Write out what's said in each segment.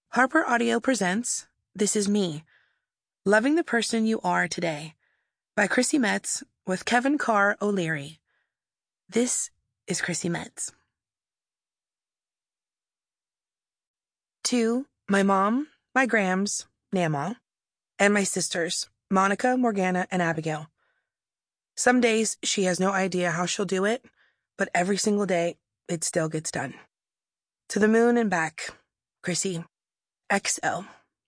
Harper Audio presents This Is Me, Loving the Person You Are Today by Chrissy Metz with Kevin Carr O'Leary. This is Chrissy Metz. To my mom, my grams, Namaw, and my sisters, Monica, Morgana, and Abigail. Some days she has no idea how she'll do it, but every single day it still gets done. To the moon and back, Chrissy. XO.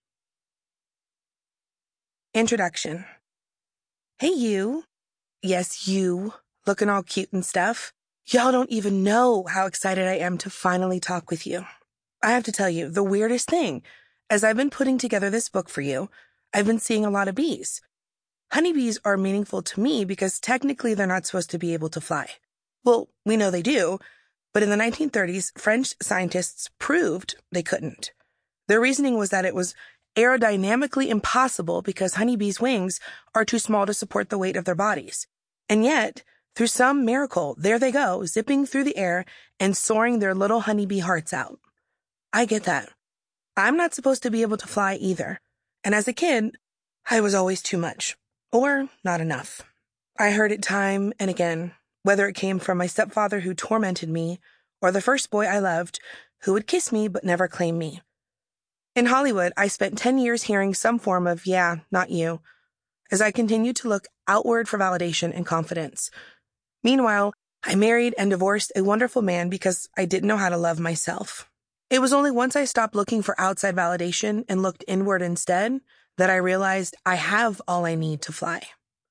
Introduction. Hey, you. Yes, you. Looking all cute and stuff. Y'all don't even know how excited I am to finally talk with you. I have to tell you, the weirdest thing, as I've been putting together this book for you, I've been seeing a lot of bees. Honeybees are meaningful to me because technically they're not supposed to be able to fly. Well, we know they do, but in the 1930s, French scientists proved they couldn't. Their reasoning was that it was aerodynamically impossible because honeybees' wings are too small to support the weight of their bodies. And yet, through some miracle, there they go, zipping through the air and soaring their little honeybee hearts out. I get that. I'm not supposed to be able to fly either. And as a kid, I was always too much. Or not enough. I heard it time and again, whether it came from my stepfather who tormented me, or the first boy I loved who would kiss me but never claim me. In Hollywood, I spent 10 years hearing some form of, yeah, not you, as I continued to look outward for validation and confidence. Meanwhile, I married and divorced a wonderful man because I didn't know how to love myself. It was only once I stopped looking for outside validation and looked inward instead that I realized I have all I need to fly.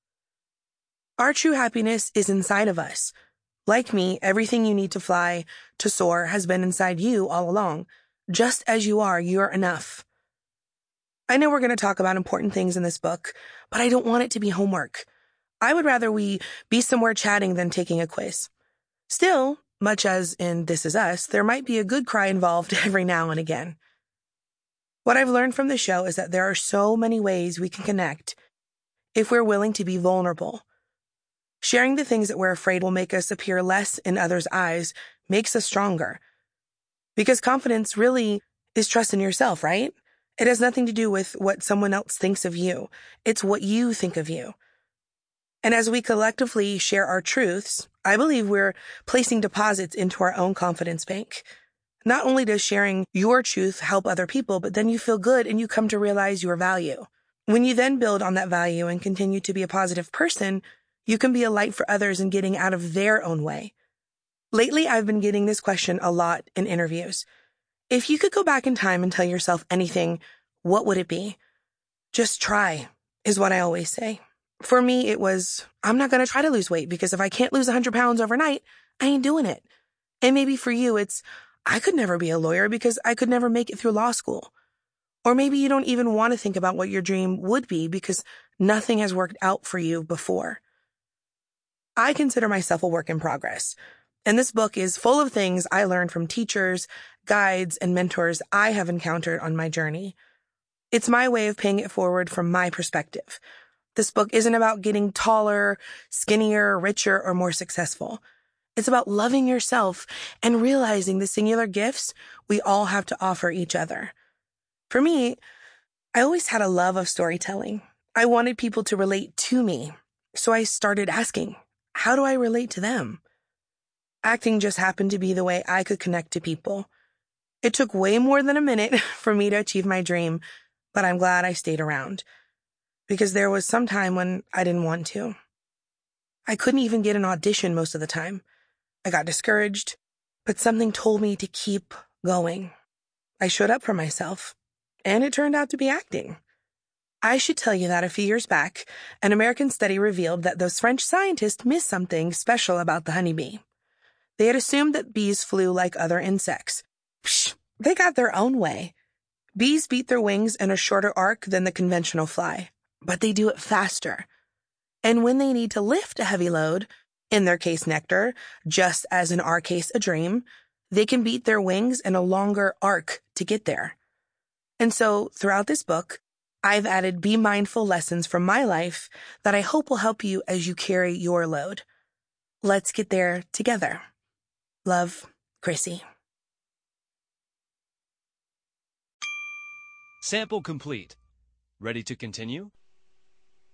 Our true happiness is inside of us. Like me, everything you need to fly, to soar, has been inside you all along. Just as you are, you're enough. I know we're going to talk about important things in this book, but I don't want it to be homework. I would rather we be somewhere chatting than taking a quiz. Still, much as in This Is Us, there might be a good cry involved every now and again. What I've learned from the show is that there are so many ways we can connect if we're willing to be vulnerable. Sharing the things that we're afraid will make us appear less in others' eyes makes us stronger. Because confidence really is trust in yourself, right? It has nothing to do with what someone else thinks of you. It's what you think of you. And as we collectively share our truths, I believe we're placing deposits into our own confidence bank. Not only does sharing your truth help other people, but then you feel good and you come to realize your value. When you then build on that value and continue to be a positive person, you can be a light for others in getting out of their own way. Lately, I've been getting this question a lot in interviews. If you could go back in time and tell yourself anything, what would it be? Just try, is what I always say. For me, it was, I'm not going to try to lose weight because if I can't lose 100 pounds overnight, I ain't doing it. And maybe for you, it's, I could never be a lawyer because I could never make it through law school. Or maybe you don't even want to think about what your dream would be because nothing has worked out for you before. I consider myself a work in progress. And this book is full of things I learned from teachers, guides, and mentors I have encountered on my journey. It's my way of paying it forward from my perspective. This book isn't about getting taller, skinnier, richer, or more successful. It's about loving yourself and realizing the singular gifts we all have to offer each other. For me, I always had a love of storytelling. I wanted people to relate to me. So I started asking, how do I relate to them? Acting just happened to be the way I could connect to people. It took way more than a minute for me to achieve my dream, but I'm glad I stayed around. Because there was some time when I didn't want to. I couldn't even get an audition most of the time. I got discouraged, but something told me to keep going. I showed up for myself, and it turned out to be acting. I should tell you that a few years back, an American study revealed that those French scientists missed something special about the honeybee. They had assumed that bees flew like other insects. Psh, they got their own way. Bees beat their wings in a shorter arc than the conventional fly, but they do it faster. And when they need to lift a heavy load, in their case nectar, just as in our case a dream, they can beat their wings in a longer arc to get there. And so, throughout this book, I've added be mindful lessons from my life that I hope will help you as you carry your load. Let's get there together. Love, Chrissy. Sample complete. Ready to continue?